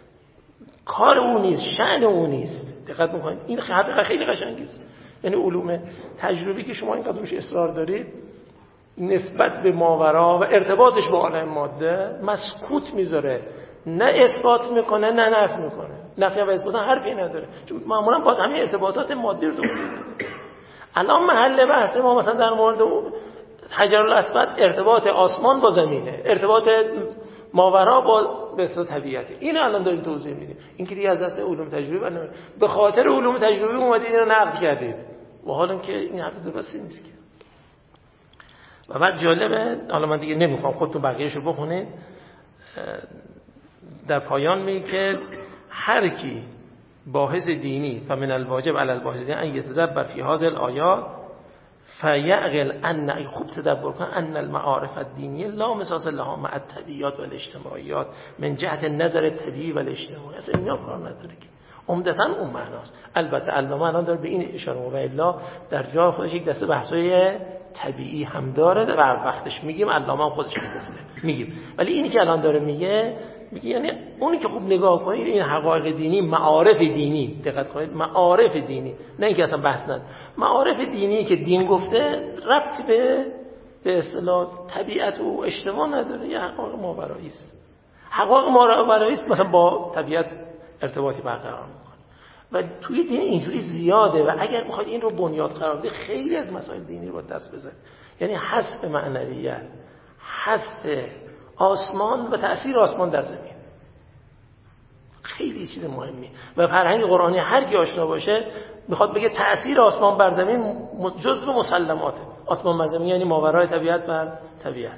کار اون نیست، شأن اون نیست. دقت میکنید این خیلی قشنگه. یعنی علوم تجربی که شما اینقدر روش اصرار دارید نسبت به ماورا و ارتباطش با عالم ماده مسکوت میذاره، نه اثبات میکنه نه نفی میکنه. نفی و اثبات حرفی نداره، چون معمولا باید همین ارتباطات مادی رو توضیح بده. الان محل بحث ما مثلا در مورد حجر الاسود ارتباط آسمان با زمینه، ارتباط ماورا با به اصطلاح طبیعته. این الان داریم توضیح میدیم. این که دیگه از دست علوم تجربی برنامه، به خاطر علوم تجربی اومدید اینو نقد کردید و حالا که این حرف درستی نیست که. و بعد جالبه، حالا من دیگه نمیخوام خودتون بقیه‌شو بخونید، در پایان میگه که هر کی باحث دینی فمن الواجب علی الباحث دینی ان یتدبر فی هذه الآیات فیعقل ان خوب تدبر کن ان المعارف الدینیه لا مساس لها مع الطبیعیات و الاجتماعیات من جهت نظر طبیعی و اجتماعی. اصلا اینا کار نداره که عمدتاً اون معناست. البته علامه الان داره به این اشاره و الا در جای خودش یک دسته بحث‌های طبیعی هم داره و وقتش میگیم، علامه هم خودش میگفته میگیم، ولی اینی که الان داره میگه یعنی اونی که خوب نگاه کنید این حقایق دینی، معارف دینی، دقت کنید معارف دینی، نه اینکه اصلا بحث نداره، معارف دینی که دین گفته ربط به اصطلاح طبیعت و اجتماع نداره، یه حقایق ماورایی است. حقایق ماورایی است مثلا با طبیعت ارتباطی برقرار میکنه و توی دین اینجوری زیاده و اگر بخواید این رو بنیاد قرار بدید خیلی از مسائل دینی رو دست بزنید. یعنی حذف معنویت، حذف آسمان و تأثیر آسمان در زمین خیلی چیز مهمی و فرهنگ قرآنی هر کی آشنا باشه میخواد بگه تأثیر آسمان بر زمین جزء مسلماته. آسمان بر زمین یعنی ماورای طبیعت بر طبیعت.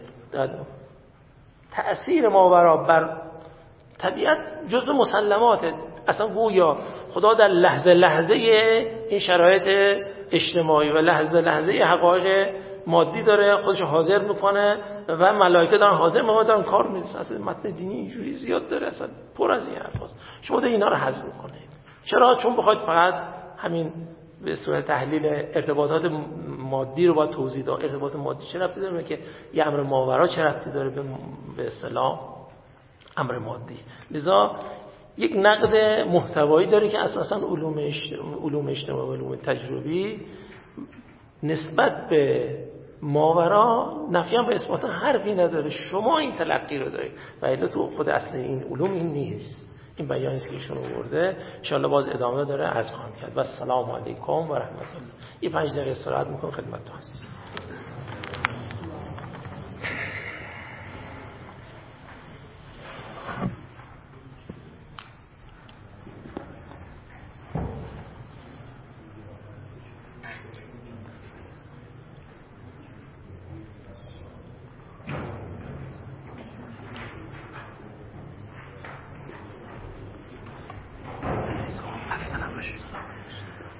تأثیر ماورا بر طبیعت جزء مسلماته. اصلا گویا خدا در لحظه لحظه این شرایط اجتماعی و لحظه لحظه حقایق مادی داره خودش حاضر میکنه و ملائکه دارن حاضر دارن کار میکنن. اصلا متن دینی اینجوری زیاد داره، اصلا پر از این حرفاست. شما ده اینا رو حذف میکنید. چرا؟ چون بخواید فقط همین به صورت تحلیل ارتباطات مادی رو با توضیح داد. ارتباط مادی چه ربطی داره که یه امر ماورا چه ربطی داره به اصطلاح امر مادی؟ لذا یک نقد محتوایی داره که اساساً علوم اجتماعی و علوم تجربی نسبت به ماورا نفی هم به اثبات حرفی نداره. شما این تلقی رو دارید و الا تو خود اصل این علوم این نیست. این بیانی است که ایشون آورده. ان شاء الله باز ادامه داره عرض خواهم کرد. و السلام علیکم و رحمت الله. این 5 دقیقه استراحت میکنم خدمتتون هستم.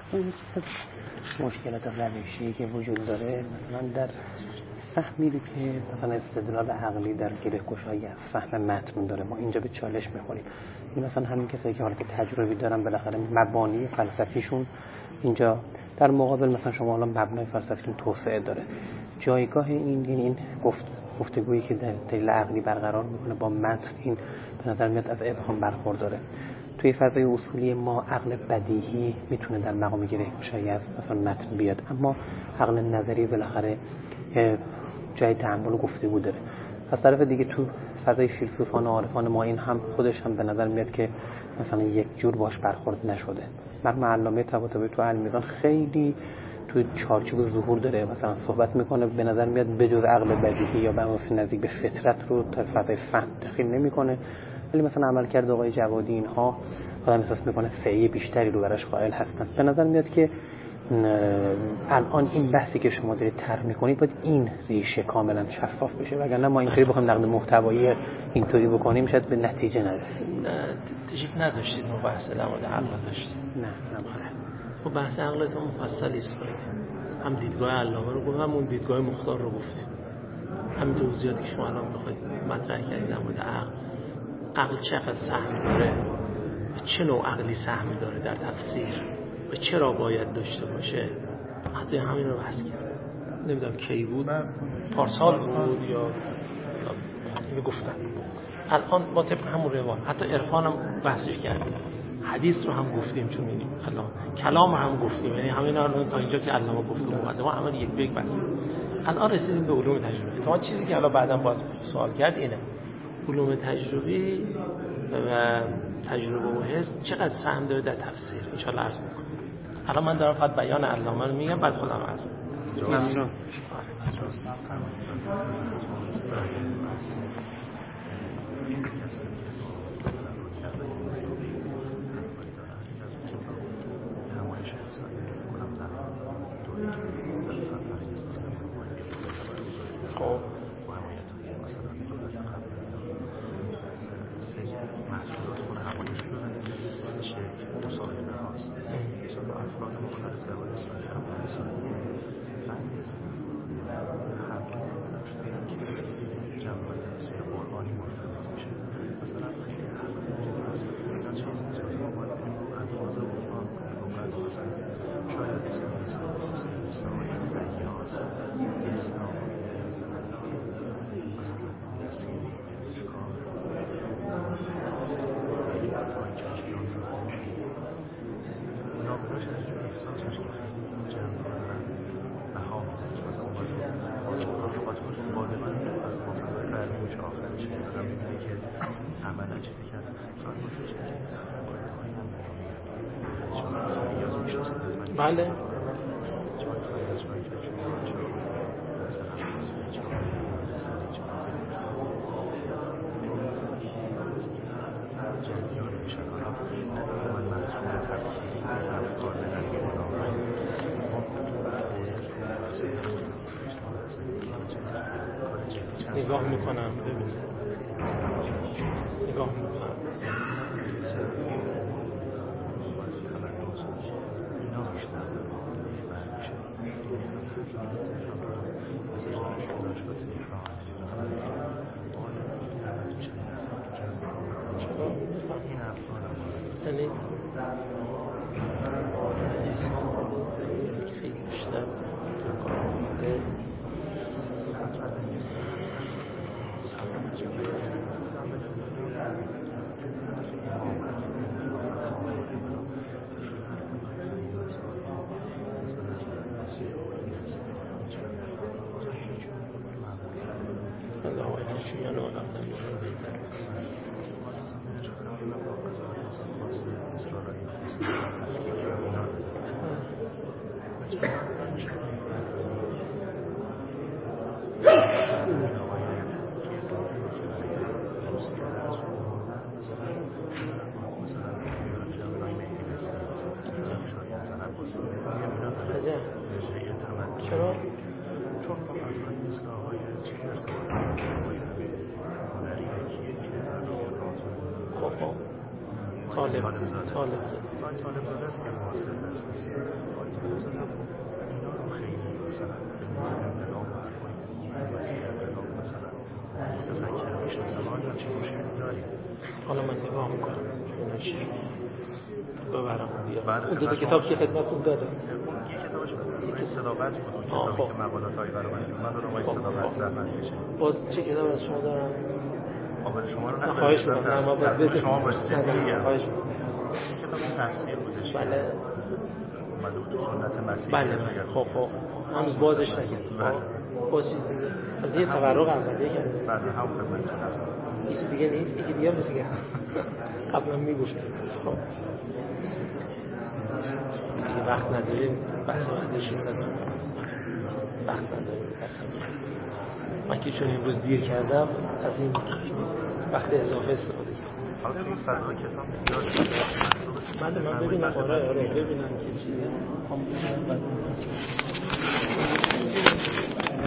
این مشکلات روشی که وجود داره مثلا در فهمی که مثلا استدلال عقلی در گره‌گشایی از فهم متن داره، ما اینجا به چالش میخوریم. این مثلا همین کسایی که حالا که تجربی دارن بالاخره مبانی فلسفیشون اینجا در مقابل مثلا شما حالا مبنای فلسفیتون توسعه داره. جایگاه این گفتگویی که در دلیل عقلی برقرار میکنه با متن، این به نظر میاد از ابهام برخورداره. توی فضای اصولی ما عقل بدیهی میتونه در مقام گره‌گشایی از مثلا متن بیاد، اما عقل نظری بالاخره جای تأمل و گفتگو داره. از طرف دیگه تو فضای فیلسوفان و عارفان ما این هم خودش هم به نظر میاد که مثلا یک جور باش برخورد نشده. مرحوم علامه طباطبایی تو المیزان خیلی تو چارچوب ظهور داره، مثلا صحبت میکنه به نظر میاد بجز عقل بدیهی یا به نزدیک به فطرت رو تا فضای فهم دخیل نمیکنه، ولی مثلا عملکرد آقای جوادی اینها آدم احساس میکنه سعی بیشتری رو براش قائل هستن. به نظر میاد که الان این بحثی که شما دارید طرح میکنید باید این ریشه کاملا شفاف بشه، وگرنه ما اینطوری بخوایم نقد محتوایی اینطوری بکنیم شاید به نتیجه نرسیم. تشریف نداشتید ما بحث در مورد عقل داشتیم؟ نه خب بحث عقلتون مفصل است، هم دیدگاه علامه رو گفتم، همون دیدگاه مختار رو گفتیم، همین توضیحاتی که شما الان بخواید مطرح کردید در مورد عقل چقدر سهمی داره و چه نوع عقلی سهمی داره در تفسیر و چرا باید داشته باشه، حتی همین رو بحث کرد. نمیدونم کی بود، پارسال بود یا اینو گفتم. الان ما طبق همون روال حتی عرفان هم بحثش کردیم، حدیث رو هم گفتیم، چون این کلام رو هم گفتیم، یعنی همین الان تا اینجا که علامه گفت و مقدمه همه یک به یک بحث. الان رسیدیم به علوم تجربی. تو چیزی که الان بعداً باز سوال کرد اینه، علوم تجربی و تجربه و حس چقدر سهم داره در تفسیر. ان شاء الله عرض می‌کنم. الان من دارم فقط بیان علامه رو میگم، بعد خودم عرض می‌کنم. ممنون. خب محصولات رو همایش شدن شکل مصاحبه هاست مثلا افراد مختلف در باید اسلامی همه شدن که جنبه تفسیر قرآنی مرتبط میشه. مثلا خیلی اینا چیز نیست، مثلا باید الفاظ قرآن لغت مثلا شاید اسلام بیاز اسلام نابوداش از جور احساس میشه که خیلی جمعی دارن بها میدن که مثلا آتور غالبا از منتظر قرمی میشه آخرش که آدم میبینه که عملا چیزی که شاید باشه چیزی که قایده هایی هم بیان شما خیلیاز میشناسید حتما بله شما خیلی از شاید که چون مثلا حسنی چون حسنی چون جریان میشن حالا من محصول تفسیری افکار به نظر بنابراین ما نگاه میکنم ببینید نگاه میکنم اینا بیشتر برمیشه مثل دانشگاه تهران غالبا که دعوت میشن این افکار یعنی انسان خیلی بیشتر کار میده چرا؟ چون افرادی مثل آقای چیزی ارتباط دارن با همین هنری یکیه که در روی رازو خب طالب زاده طالب است که معاصر است. طالب زاده اینا رو خیلی مثلا به نوع انقلاب و حرفایی که مسیر انقلاب مثلا متفکر میشناسن آیا چه مشکلی داریم؟ حالا من نگاه میکنم اینا چی ببرم بله، اون دو کتاب که خدمتتون دادم یه کتابش بود صداقت بود، اون کتابی که مقالات‌های برای من رو روی صداقت زحمت کشید. باز چه کتاب از شما دارم؟ آقای شما رو خواهش می‌کنم نه ما باید شما باشید. خواهش می‌کنم. کتاب تفسیر بودش. بله. اومده بود سنت مسیح. بله. خب هنوز بازش نکردم. باز چیز دیگه. البته یه تورق اولیه کردم. بله هم خدمتتون هستم. چیز دیگه نیست، یکی دیگه مثل که هست. قبلا میگفتید. خب. دیگه وقت نداریم بحث بعدش وقت نداریم من که چون امروز دیر کردم از این وقت اضافه استفاده کردم. حالا توی فضا کتاب زیاد بله من ببینم آره ببینم که چیه